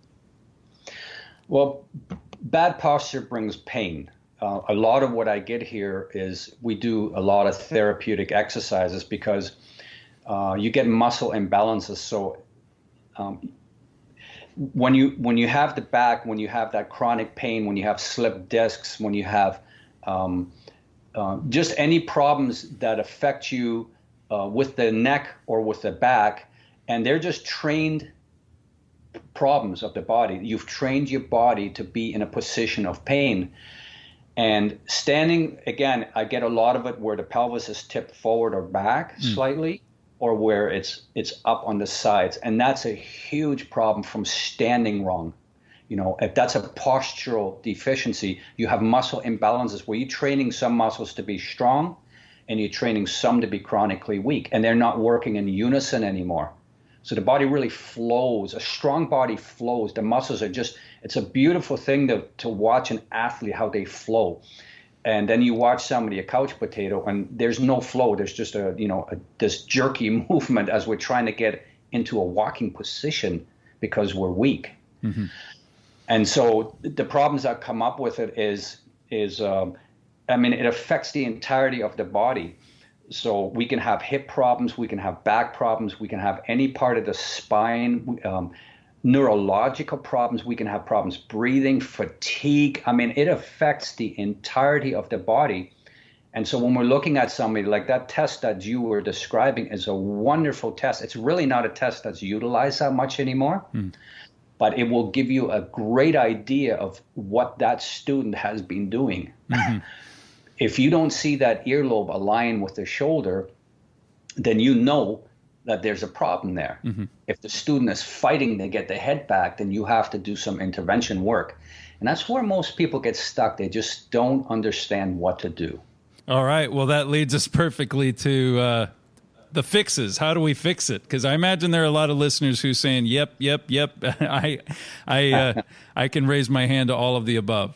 Well, bad posture brings pain. Uh, a lot of what I get here is we do a lot of therapeutic exercises because uh, you get muscle imbalances. So um, when you when you have the back, when you have that chronic pain, when you have slipped discs, when you have um, uh, just any problems that affect you uh, with the neck or with the back, and they're just trained problems of the body. You've trained your body to be in a position of pain. And standing, again, I get a lot of it where the pelvis is tipped forward or back mm. slightly, or where it's it's up on the sides. And that's a huge problem from standing wrong. You know, if that's a postural deficiency, you have muscle imbalances where you're training some muscles to be strong and you're training some to be chronically weak, and they're not working in unison anymore. So the body really flows. A strong body flows. The muscles are just, it's a beautiful thing to, to watch an athlete, how they flow. And then you watch somebody, a couch potato, and there's no flow. There's just a, you know, a, this jerky movement as we're trying to get into a walking position because we're weak. Mm-hmm. And so the problems that come up with it is, is um, I mean, it affects the entirety of the body. So we can have hip problems, we can have back problems, we can have any part of the spine. Um, neurological problems. We can have problems breathing, fatigue. I mean, it affects the entirety of the body. And so when we're looking at somebody like that test that you were describing is a wonderful test. It's really not a test that's utilized that much anymore, mm. but it will give you a great idea of what that student has been doing. Mm-hmm. If you don't see that earlobe align with the shoulder, then you know that there's a problem there. Mm-hmm. If the student is fighting to get the head back, then you have to do some intervention work. And that's where most people get stuck. They just don't understand what to do. All right. Well, that leads us perfectly to uh, the fixes. How do we fix it? Because I imagine there are a lot of listeners who are saying, yep, yep, yep. I I, uh, I can raise my hand to all of the above.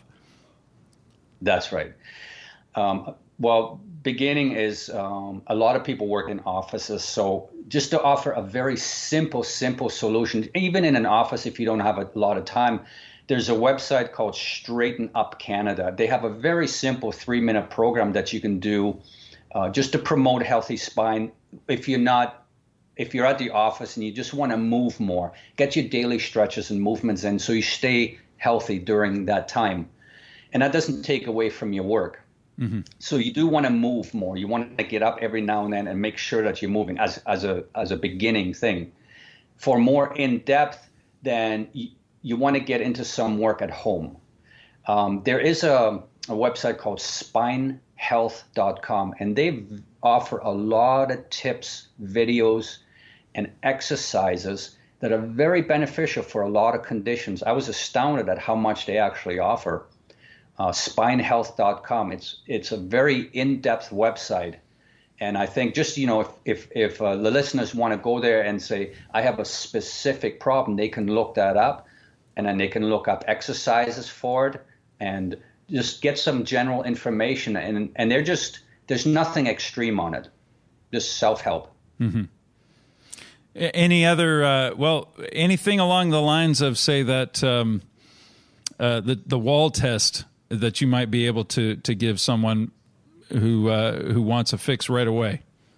That's right. Um, well, beginning is um, a lot of people work in offices. So just to offer a very simple, simple solution, even in an office, if you don't have a lot of time, there's a website called Straighten Up Canada. They have a very simple three-minute program that you can do uh, just to promote healthy spine. If you're not, if you're at the office and you just want to move more, get your daily stretches and movements in so you stay healthy during that time. And that doesn't take away from your work. Mm-hmm. So you do want to move more. You want to get up every now and then and make sure that you're moving as as a as a beginning thing. For more in-depth, then you, you want to get into some work at home. Um, there is a, a website called spine health dot com, and they offer a lot of tips, videos, and exercises that are very beneficial for a lot of conditions. I was astounded at how much they actually offer. Uh, spine health dot com. It's it's a very in-depth website. And I think just, you know, if if, if uh, the listeners want to go there and say, I have a specific problem, they can look that up. And then they can look up exercises for it and just get some general information. And, and they're just, there's nothing extreme on it, just self-help. Mm-hmm. Any other, uh, well, anything along the lines of, say, that um, uh, the, the wall test that you might be able to to give someone who uh, who wants a fix right away?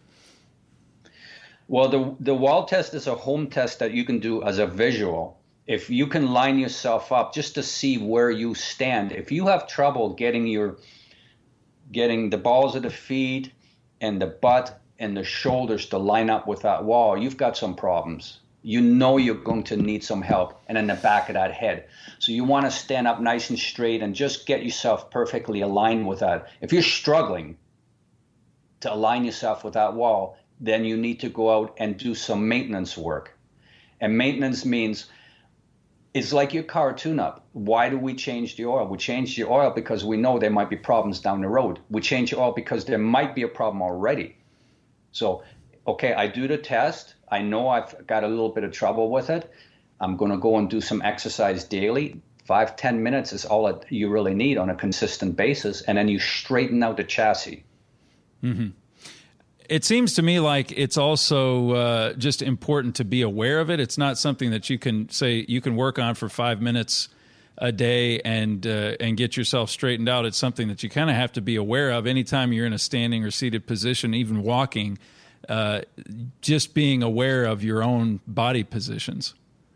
Well, the the wall test is a home test that you can do as a visual. If you can line yourself up just to see where you stand. If you have trouble getting your getting the balls of the feet and the butt and the shoulders to line up with that wall, you've got some problems. You know you're going to need some help, and in the back of that head. So you want to stand up nice and straight and just get yourself perfectly aligned with that. If you're struggling to align yourself with that wall, then you need to go out and do some maintenance work. And maintenance means it's like your car tune-up. Why do we change the oil? We change the oil because we know there might be problems down the road. We change the oil because there might be a problem already. So, okay, I do the test. I know I've got a little bit of trouble with it. I'm going to go and do some exercise daily. Five, ten minutes is all that you really need on a consistent basis. And then you straighten out the chassis. Mm-hmm. It seems to me like it's also uh, just important to be aware of it. It's not something that you can say you can work on for five minutes a day and uh, and get yourself straightened out. It's something that you kind of have to be aware of anytime you're in a standing or seated position, even walking. Uh, just being aware of your own body positions.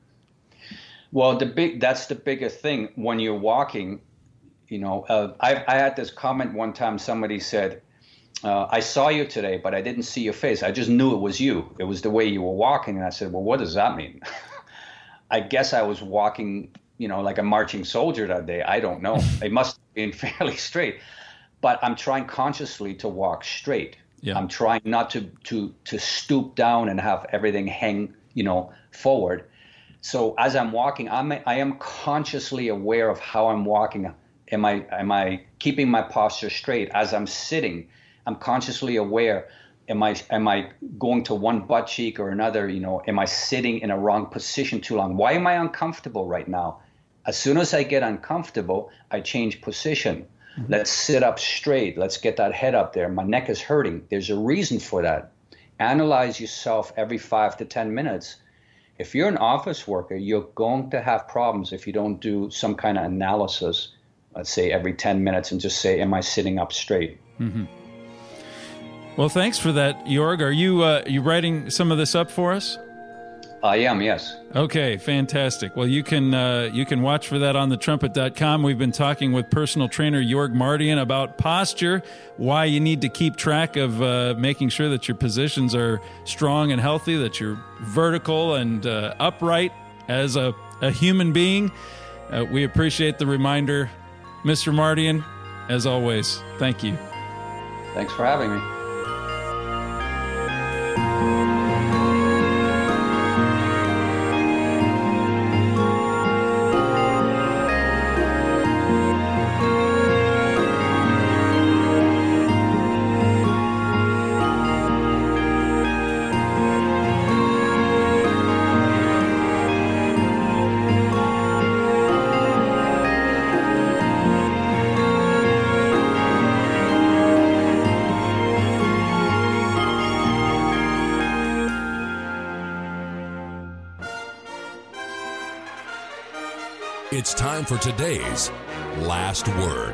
Well, the big that's the biggest thing when you're walking. You know, uh, I, I had this comment one time. Somebody said, uh, "I saw you today, but I didn't see your face. I just knew it was you. It was the way you were walking." And I said, "Well, what does that mean?" I guess I was walking, you know, like a marching soldier that day. I don't know. It must have been fairly straight, but I'm trying consciously to walk straight. Yeah. I'm trying not to, to to stoop down and have everything hang, you know, forward. So as I'm walking, I'm I am consciously aware of how I'm walking. Am I am I keeping my posture straight? As I'm sitting, I'm consciously aware. Am I am I going to one butt cheek or another? You know, am I sitting in a wrong position too long? Why am I uncomfortable right now? As soon as I get uncomfortable, I change position. Let's sit up straight. Let's get that head up there. My neck is hurting. There's a reason for that. Analyze yourself every five to ten minutes. If you're an office worker, you're going to have problems if you don't do some kind of analysis, let's say every ten minutes, and just say, am I sitting up straight? Mm-hmm. Well, thanks for that, Jorg. Are you uh, you writing some of this up for us? I am, yes. Okay, fantastic. Well, you can uh, you can watch for that on the trumpet dot com. We've been talking with personal trainer Jörg Mardian about posture, why you need to keep track of uh, making sure that your positions are strong and healthy, that you're vertical and uh, upright as a, a human being. Uh, we appreciate the reminder. Mister Mardian, as always, thank you. Thanks for having me. It's time for today's Last Word.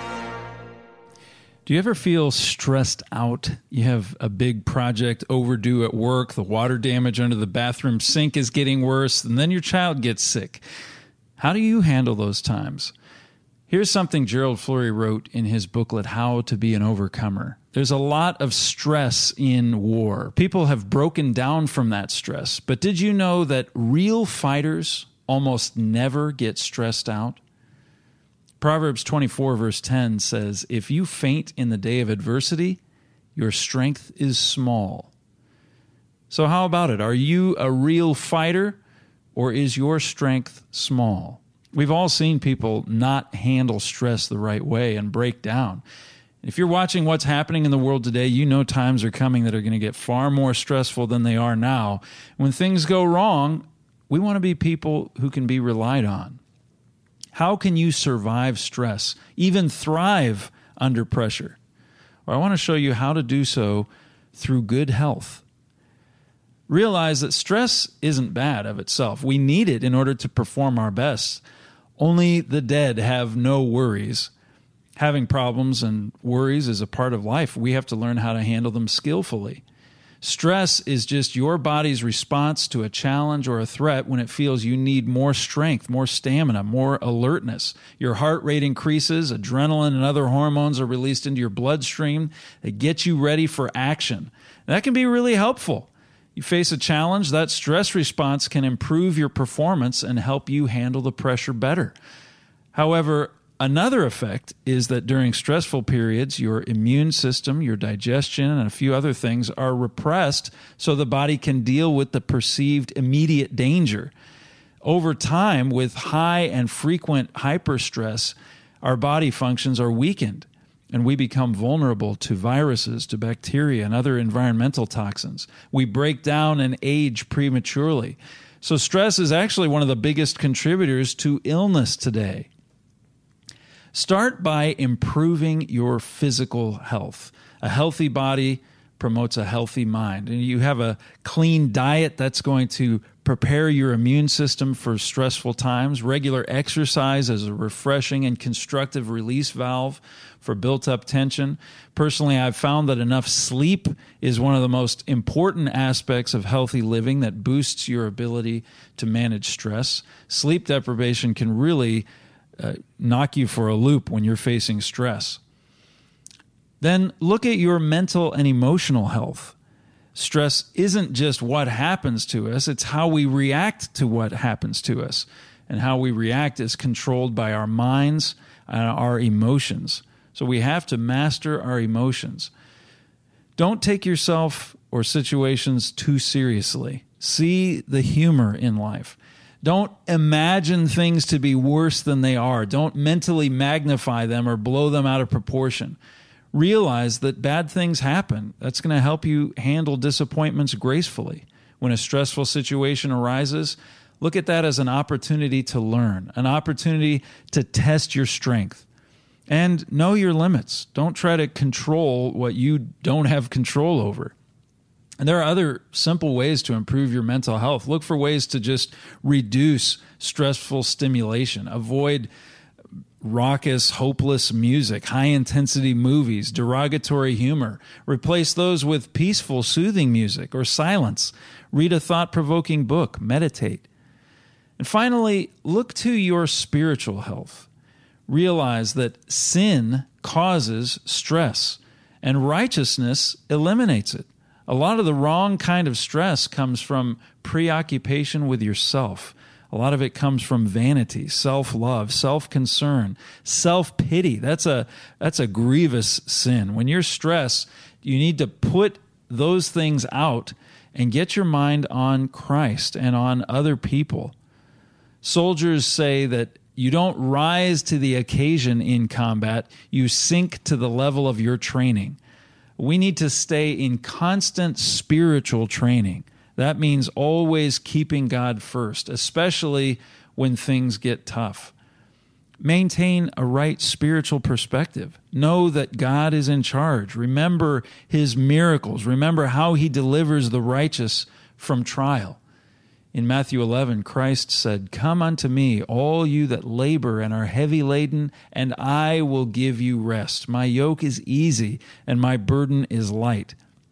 Do you ever feel stressed out? You have a big project overdue at work, the water damage under the bathroom sink is getting worse, and then your child gets sick. How do you handle those times? Here's something Gerald Flurry wrote in his booklet, How to Be an Overcomer. There's a lot of stress in war. People have broken down from that stress. But did you know that real fighters almost never get stressed out? Proverbs twenty-four verse ten says, if you faint in the day of adversity, your strength is small. So how about it? Are you a real fighter, or is your strength small? We've all seen people not handle stress the right way and break down. If you're watching what's happening in the world today, you know times are coming that are going to get far more stressful than they are now. When things go wrong, we want to be people who can be relied on. How can you survive stress, even thrive under pressure? Well, I want to show you how to do so through good health. Realize that stress isn't bad of itself. We need it in order to perform our best. Only the dead have no worries. Having problems and worries is a part of life. We have to learn how to handle them skillfully. Stress is just your body's response to a challenge or a threat when it feels you need more strength, more stamina, more alertness. Your heart rate increases, adrenaline and other hormones are released into your bloodstream that get you ready for action. And that can be really helpful. You face a challenge, that stress response can improve your performance and help you handle the pressure better. However, another effect is that during stressful periods, your immune system, your digestion, and a few other things are repressed so the body can deal with the perceived immediate danger. Over time, with high and frequent hyperstress, our body functions are weakened, and we become vulnerable to viruses, to bacteria, and other environmental toxins. We break down and age prematurely. So stress is actually one of the biggest contributors to illness today. Start by improving your physical health. A healthy body promotes a healthy mind. And you have a clean diet that's going to prepare your immune system for stressful times. Regular exercise is a refreshing and constructive release valve for built-up tension. Personally, I've found that enough sleep is one of the most important aspects of healthy living that boosts your ability to manage stress. Sleep deprivation can really Uh, knock you for a loop when you're facing stress. Then look at your mental and emotional health. Stress isn't just what happens to us, it's how we react to what happens to us. And how we react is controlled by our minds and our emotions. So we have to master our emotions. Don't take yourself or situations too seriously. See the humor in life. Don't imagine things to be worse than they are. Don't mentally magnify them or blow them out of proportion. Realize that bad things happen. That's going to help you handle disappointments gracefully. When a stressful situation arises, look at that as an opportunity to learn, an opportunity to test your strength. And know your limits. Don't try to control what you don't have control over. And there are other simple ways to improve your mental health. Look for ways to just reduce stressful stimulation. Avoid raucous, hopeless music, high-intensity movies, derogatory humor. Replace those with peaceful, soothing music or silence. Read a thought-provoking book. Meditate. And finally, look to your spiritual health. Realize that sin causes stress, and righteousness eliminates it. A lot of the wrong kind of stress comes from preoccupation with yourself. A lot of it comes from vanity, self-love, self-concern, self-pity. That's a that's a grievous sin. When you're stressed, you need to put those things out and get your mind on Christ and on other people. Soldiers say that you don't rise to the occasion in combat, you sink to the level of your training. We need to stay in constant spiritual training. That means always keeping God first, especially when things get tough. Maintain a right spiritual perspective. Know that God is in charge. Remember his miracles. Remember how he delivers the righteous from trial. In Matthew eleven, Christ said, "Come unto me, all you that labor and are heavy laden, and I will give you rest. My yoke is easy, and my burden is light."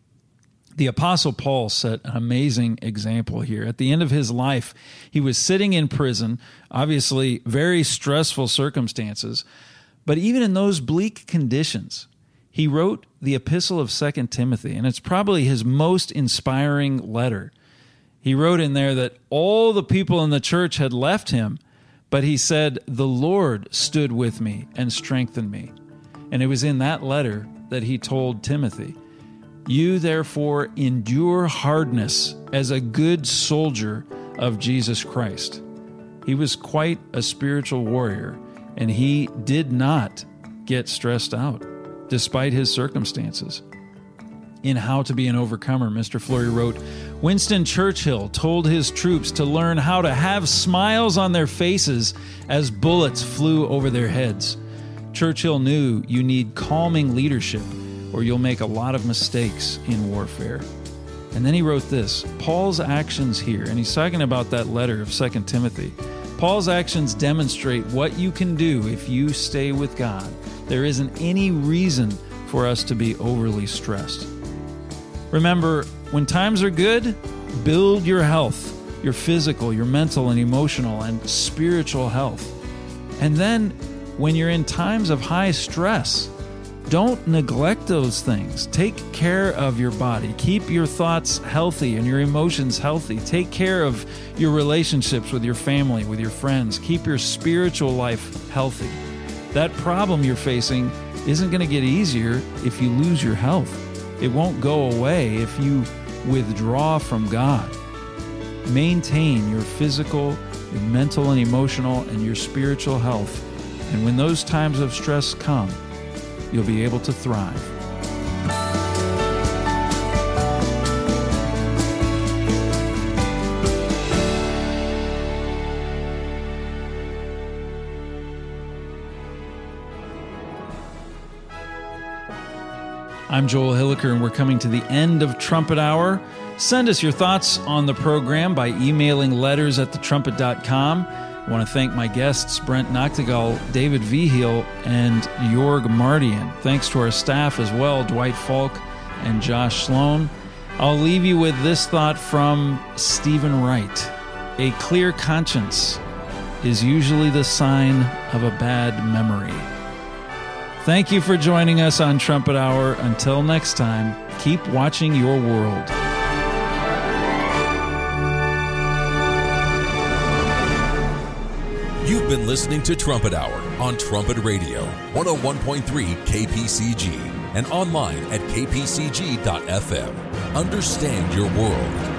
The Apostle Paul set an amazing example here. At the end of his life, he was sitting in prison, obviously very stressful circumstances, but even in those bleak conditions, he wrote the Epistle of Second Timothy, and it's probably his most inspiring letter. He wrote in there that all the people in the church had left him, but he said, "The Lord stood with me and strengthened me." And it was in that letter that he told Timothy, "You therefore endure hardness as a good soldier of Jesus Christ." He was quite a spiritual warrior, and he did not get stressed out despite his circumstances. In How to Be an Overcomer, Mister Fleury wrote, Winston Churchill told his troops to learn how to have smiles on their faces as bullets flew over their heads. Churchill knew you need calming leadership, or you'll make a lot of mistakes in warfare. And then he wrote this, Paul's actions here, and he's talking about that letter of Second Timothy. Paul's actions demonstrate what you can do if you stay with God. There isn't any reason for us to be overly stressed. Remember, when times are good, build your health, your physical, your mental and emotional and spiritual health. And then when you're in times of high stress, don't neglect those things. Take care of your body. Keep your thoughts healthy and your emotions healthy. Take care of your relationships with your family, with your friends. Keep your spiritual life healthy. That problem you're facing isn't going to get easier if you lose your health. It won't go away if you withdraw from God. Maintain your physical, your mental and emotional, and your spiritual health. And when those times of stress come, you'll be able to thrive. I'm Joel Hilliker, and we're coming to the end of Trumpet Hour. Send us your thoughts on the program by emailing letters at the trumpet dot com. I want to thank my guests, Brent Noctegal, David Vigil, and Jorg Mardian. Thanks to our staff as well, Dwight Falk and Josh Sloan. I'll leave you with this thought from Stephen Wright. A clear conscience is usually the sign of a bad memory. Thank you for joining us on Trumpet Hour. Until next time, keep watching your world. You've been listening to Trumpet Hour on Trumpet Radio, one oh one point three K P C G, and online at k p c g dot f m. Understand your world.